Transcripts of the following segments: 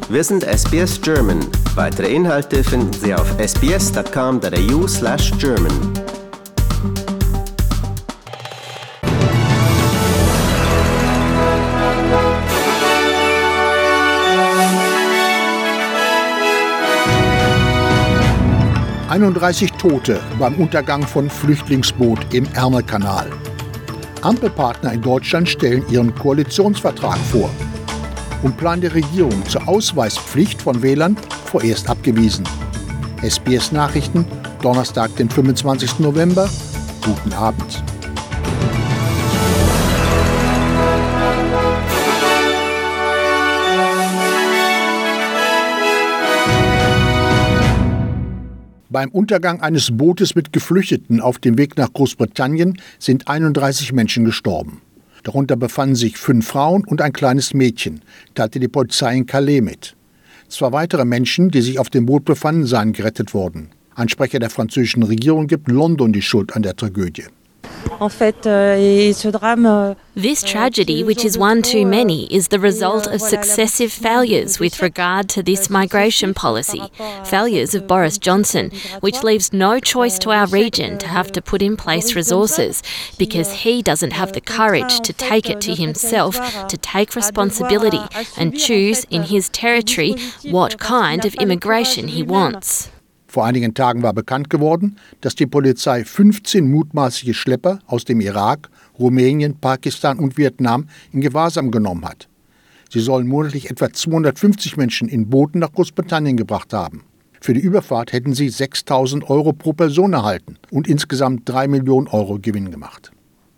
Wir sind SBS German. Weitere Inhalte finden Sie auf sbs.com.au/German. –31 Tote beim Untergang von Flüchtlingsboot im Ärmelkanal. Ampelpartner in Deutschland stellen ihren Koalitionsvertrag vor. Und Plan der Regierung zur Ausweispflicht von Wählern vorerst abgewiesen. SBS Nachrichten, Donnerstag, den 25. November. Guten Abend. Beim Untergang eines Bootes mit Geflüchteten auf dem Weg nach Großbritannien sind 31 Menschen gestorben. Darunter befanden sich 5 Frauen und ein kleines Mädchen, teilte die Polizei in Calais mit. 2 weitere Menschen, die sich auf dem Boot befanden, seien gerettet worden. Ein Sprecher der französischen Regierung gibt London die Schuld an der Tragödie. This tragedy, which is one too many, is the result of successive failures with regard to this migration policy, failures of Boris Johnson, which leaves no choice to our region to have to put in place resources because he doesn't have the courage to take it to himself, to take responsibility and choose in his territory what kind of immigration he wants. Vor einigen Tagen war bekannt geworden, dass die Polizei 15 mutmaßliche Schlepper aus dem Irak, Rumänien, Pakistan und Vietnam in Gewahrsam genommen hat. Sie sollen monatlich etwa 250 Menschen in Booten nach Großbritannien gebracht haben. Für die Überfahrt hätten sie 6.000 € pro Person erhalten und insgesamt 3 Millionen € Gewinn gemacht.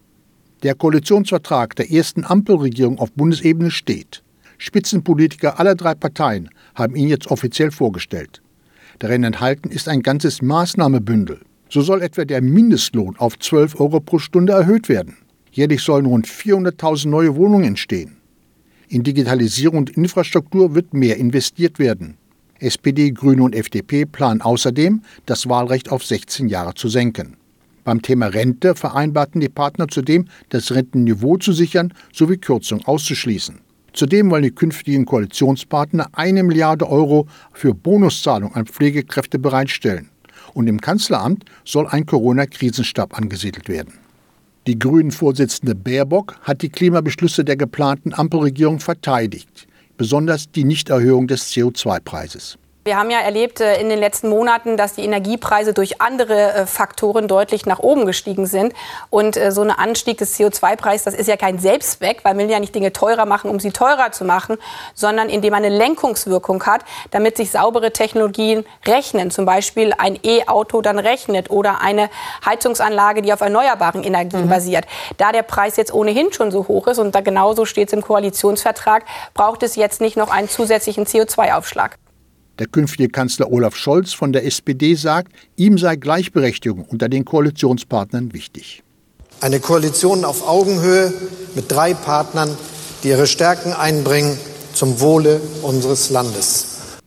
Der Koalitionsvertrag der ersten Ampelregierung auf Bundesebene steht. Spitzenpolitiker aller 3 Parteien haben ihn jetzt offiziell vorgestellt. Darin enthalten ist ein ganzes Maßnahmebündel. So soll etwa der Mindestlohn auf 12 € pro Stunde erhöht werden. Jährlich sollen rund 400.000 neue Wohnungen entstehen. In Digitalisierung und Infrastruktur wird mehr investiert werden. SPD, Grüne und FDP planen außerdem, das Wahlrecht auf 16 Jahre zu senken. Beim Thema Rente vereinbarten die Partner zudem, das Rentenniveau zu sichern sowie Kürzungen auszuschließen. Zudem wollen die künftigen Koalitionspartner 1 Milliarde € für Bonuszahlungen an Pflegekräfte bereitstellen. Und im Kanzleramt soll ein Corona-Krisenstab angesiedelt werden. Die Grünen-Vorsitzende Baerbock hat die Klimabeschlüsse der geplanten Ampelregierung verteidigt, besonders die Nichterhöhung des CO2-Preises. Wir haben ja erlebt in den letzten Monaten, dass die Energiepreise durch andere Faktoren deutlich nach oben gestiegen sind. Und so ein Anstieg des CO2-Preises, das ist ja kein Selbstzweck, weil man will ja nicht Dinge teurer machen, um sie teurer zu machen, sondern indem man eine Lenkungswirkung hat, damit sich saubere Technologien rechnen. Zum Beispiel ein E-Auto dann rechnet oder eine Heizungsanlage, die auf erneuerbaren Energien basiert. Da der Preis jetzt ohnehin schon so hoch ist und da genauso steht es im Koalitionsvertrag, braucht es jetzt nicht noch einen zusätzlichen CO2-Aufschlag. Der künftige Kanzler Olaf Scholz von der SPD sagt, ihm sei Gleichberechtigung unter den Koalitionspartnern wichtig. Eine Koalition auf Augenhöhe mit 3 Partnern, die ihre Stärken einbringen zum Wohle unseres Landes.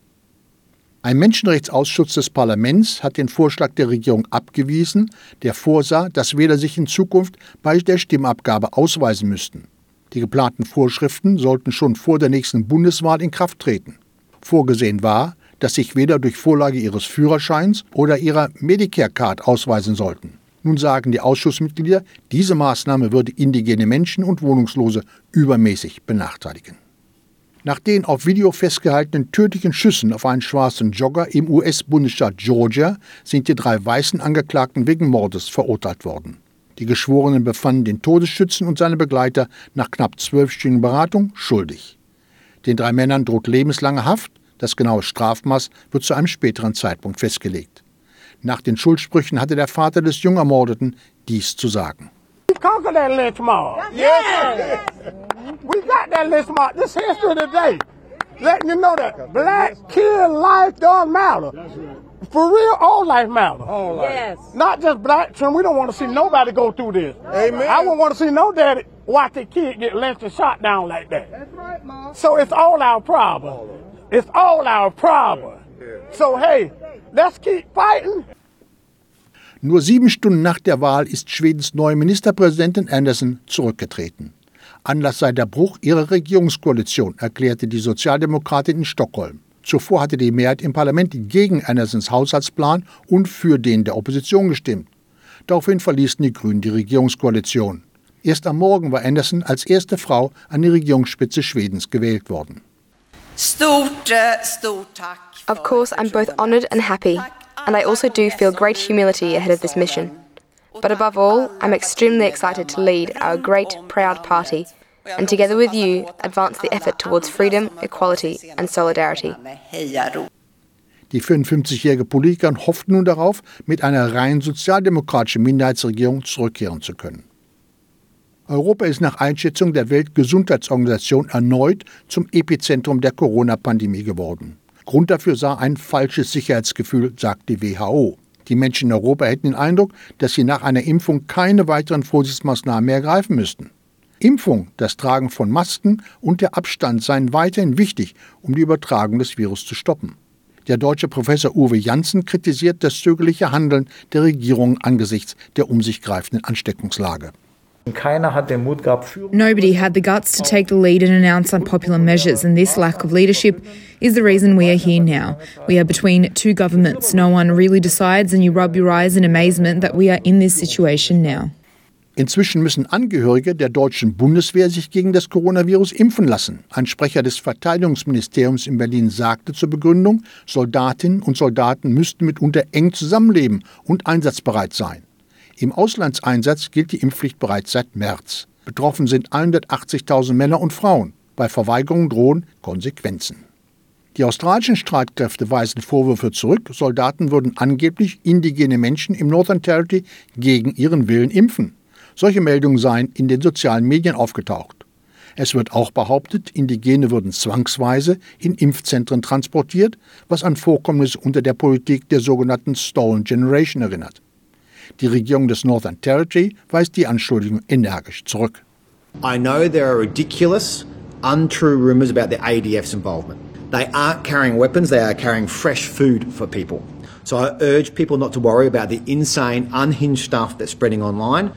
Ein Menschenrechtsausschuss des Parlaments hat den Vorschlag der Regierung abgewiesen, der vorsah, dass Wähler sich in Zukunft bei der Stimmabgabe ausweisen müssten. Die geplanten Vorschriften sollten schon vor der nächsten Bundeswahl in Kraft treten. Vorgesehen war, dass sich Wähler durch Vorlage ihres Führerscheins oder ihrer Medicare-Card ausweisen sollten. Nun sagen die Ausschussmitglieder, diese Maßnahme würde indigene Menschen und Wohnungslose übermäßig benachteiligen. Nach den auf Video festgehaltenen tödlichen Schüssen auf einen schwarzen Jogger im US-Bundesstaat Georgia sind die 3 weißen Angeklagten wegen Mordes verurteilt worden. Die Geschworenen befanden den Todesschützen und seine Begleiter nach knapp 12-stündigen Beratung schuldig. Den 3 Männern droht lebenslange Haft. Das genaue Strafmaß wird zu einem späteren Zeitpunkt festgelegt. Nach den Schuldsprüchen hatte der Vater des jung Ermordeten dies zu sagen. Conquer that lynch mob. Yeah. We got that lynch mob. This history today. Letting you know that black kid life don't matter. For real, all life matters. All life. Yes. Not just black children. We don't want to see nobody go through this. Amen. I wouldn't want to see no daddy watch their kid get lynched and shot down like that. That's right, Mom. So it's all our problem. It's all our problem. So hey, let's keep fighting. Nur 7 Stunden nach der Wahl ist Schwedens neue Ministerpräsidentin Andersson zurückgetreten. Anlass sei der Bruch ihrer Regierungskoalition, erklärte die Sozialdemokratin in Stockholm. Zuvor hatte die Mehrheit im Parlament gegen Andersons Haushaltsplan und für den der Opposition gestimmt. Daraufhin verließen die Grünen die Regierungskoalition. Erst am Morgen war Anderson als erste Frau an die Regierungsspitze Schwedens gewählt worden. Of course, I'm both honoured and happy, and I also do feel great humility ahead of this mission. But above all, I'm extremely excited to lead our great, proud party, and together with you, advance the effort towards freedom, equality and solidarity. Die 55-jährige Politikerin hofft nun darauf, mit einer rein sozialdemokratischen Minderheitsregierung zurückkehren zu können. Europa ist nach Einschätzung der Weltgesundheitsorganisation erneut zum Epizentrum der Corona-Pandemie geworden. Grund dafür sei ein falsches Sicherheitsgefühl, sagt die WHO. Die Menschen in Europa hätten den Eindruck, dass sie nach einer Impfung keine weiteren Vorsichtsmaßnahmen mehr ergreifen müssten. Impfung, das Tragen von Masken und der Abstand seien weiterhin wichtig, um die Übertragung des Virus zu stoppen. Der deutsche Professor Uwe Janssen kritisiert das zögerliche Handeln der Regierung angesichts der um sich greifenden Ansteckungslage. Nobody had the guts to take the lead and announce unpopular measures, and this lack of leadership is the reason we are here now. We are between two governments. No one really decides, and you rub your eyes in amazement that we are in this situation now. Inzwischen müssen Angehörige der deutschen Bundeswehr sich gegen das Coronavirus impfen lassen. Ein Sprecher des Verteidigungsministeriums in Berlin sagte zur Begründung, Soldatinnen und Soldaten müssten mitunter eng zusammenleben und einsatzbereit sein. Im Auslandseinsatz gilt die Impfpflicht bereits seit März. Betroffen sind 180.000 Männer und Frauen. Bei Verweigerung drohen Konsequenzen. Die australischen Streitkräfte weisen Vorwürfe zurück, Soldaten würden angeblich indigene Menschen im Northern Territory gegen ihren Willen impfen. Solche Meldungen seien in den sozialen Medien aufgetaucht. Es wird auch behauptet, Indigene würden zwangsweise in Impfzentren transportiert, was an Vorkommnisse unter der Politik der sogenannten Stolen Generation erinnert. Die Regierung des Northern Territory weist die Anschuldigung energisch zurück. I know there are ridiculous, untrue rumours about the ADF's involvement. They aren't carrying weapons, they are carrying fresh food for people. So I urge people not to worry about the insane, unhinged stuff that's spreading online.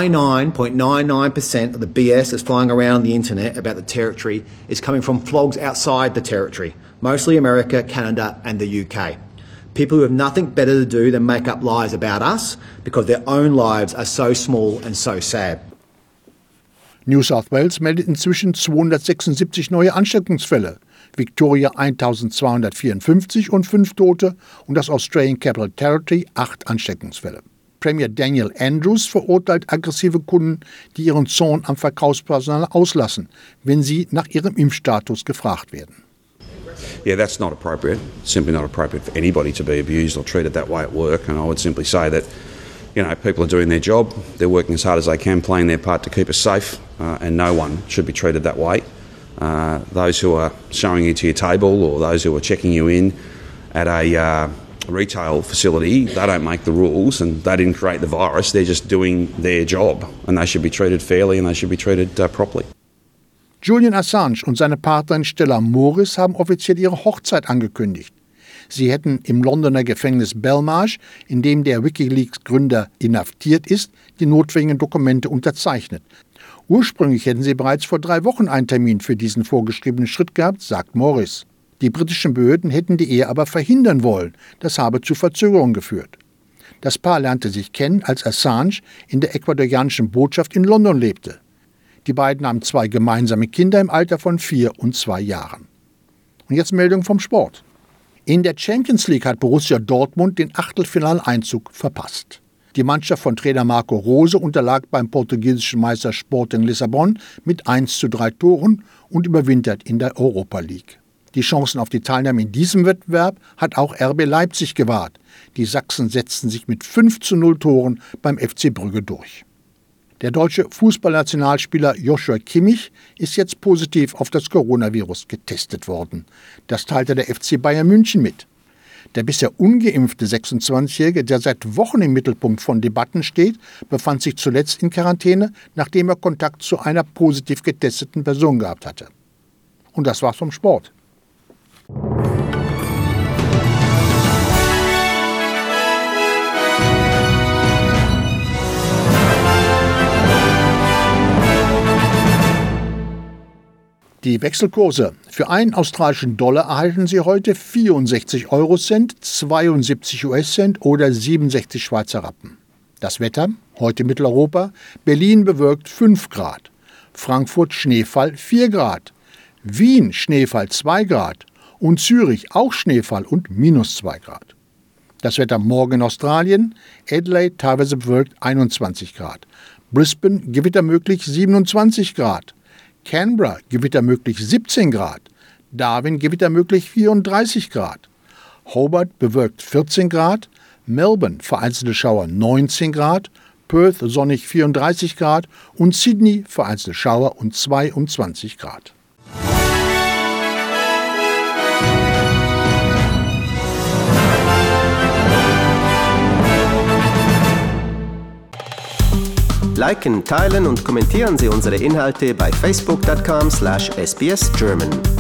99.99% of the BS that's flying around the internet about the territory is coming from flogs outside the territory, mostly America, Canada and the UK. People who have nothing better to do than make up lies about us because their own lives are so small and so sad. New South Wales meldet inzwischen 276 neue Ansteckungsfälle, Victoria 1254 und 5 Tote und das Australian Capital Territory 8 Ansteckungsfälle. Premier Daniel Andrews verurteilt aggressive Kunden, die ihren Zorn am Verkaufspersonal auslassen, wenn sie nach ihrem Impfstatus gefragt werden. Yeah, that's not appropriate. It's simply not appropriate for anybody to be abused or treated that way at work. And I would simply say that, people are doing their job. They're working as hard as they can, playing their part to keep us safe. And no one should be treated that way. Those who are showing you to your table or those who are checking you in at a retail facility, they don't make the rules and they didn't create the virus. They're just doing their job. And they should be treated fairly and they should be treated properly. Julian Assange und seine Partnerin Stella Morris haben offiziell ihre Hochzeit angekündigt. Sie hätten im Londoner Gefängnis Belmarsh, in dem der WikiLeaks-Gründer inhaftiert ist, die notwendigen Dokumente unterzeichnet. Ursprünglich hätten sie bereits vor 3 Wochen einen Termin für diesen vorgeschriebenen Schritt gehabt, sagt Morris. Die britischen Behörden hätten die Ehe aber verhindern wollen. Das habe zu Verzögerungen geführt. Das Paar lernte sich kennen, als Assange in der ecuadorianischen Botschaft in London lebte. Die beiden haben 2 gemeinsame Kinder im Alter von 4 und 2 Jahren. Und jetzt Meldung vom Sport. In der Champions League hat Borussia Dortmund den Achtelfinaleinzug verpasst. Die Mannschaft von Trainer Marco Rose unterlag beim portugiesischen Meister Sporting Lissabon mit 1:3 Toren und überwintert in der Europa League. Die Chancen auf die Teilnahme in diesem Wettbewerb hat auch RB Leipzig gewahrt. Die Sachsen setzten sich mit 5:0 Toren beim FC Brügge durch. Der deutsche Fußballnationalspieler Joshua Kimmich ist jetzt positiv auf das Coronavirus getestet worden. Das teilte der FC Bayern München mit. Der bisher ungeimpfte 26-Jährige, der seit Wochen im Mittelpunkt von Debatten steht, befand sich zuletzt in Quarantäne, nachdem er Kontakt zu einer positiv getesteten Person gehabt hatte. Und das war's vom Sport. Die Wechselkurse. Für einen australischen Dollar erhalten Sie heute 64 Eurocent, 72 US-Cent oder 67 Schweizer Rappen. Das Wetter, heute Mitteleuropa, Berlin bewölkt 5 Grad, Frankfurt Schneefall 4 Grad, Wien Schneefall 2 Grad und Zürich auch Schneefall und -2 Grad. Das Wetter morgen in Australien, Adelaide teilweise bewölkt 21 Grad, Brisbane Gewitter möglich 27 Grad, Canberra Gewitter möglich 17 Grad, Darwin Gewitter möglich 34 Grad, Hobart bewölkt 14 Grad, Melbourne vereinzelte Schauer 19 Grad, Perth sonnig 34 Grad und Sydney vereinzelte Schauer und 22 Grad. Liken, teilen und kommentieren Sie unsere Inhalte bei facebook.com/sbsgerman.